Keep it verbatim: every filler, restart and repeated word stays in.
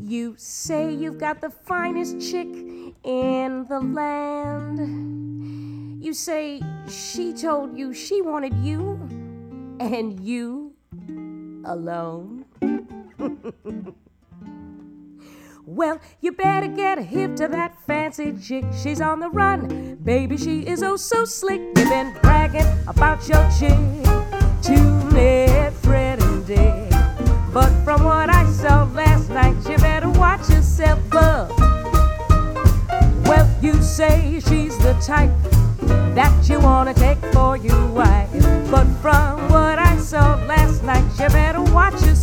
You say you've got the finest chick in the land. You say she told you she wanted you and you alone. Well, you better get hip to that fancy chick. She's on the run, baby, she is oh so slick. You've been bragging about your chick to Ned, Fred, and Dick, but from what I saw last night, you better watch yourself, bub. Well, you say she's the type that you wanna take for your wife, but from what I saw last night, you better watch yourself.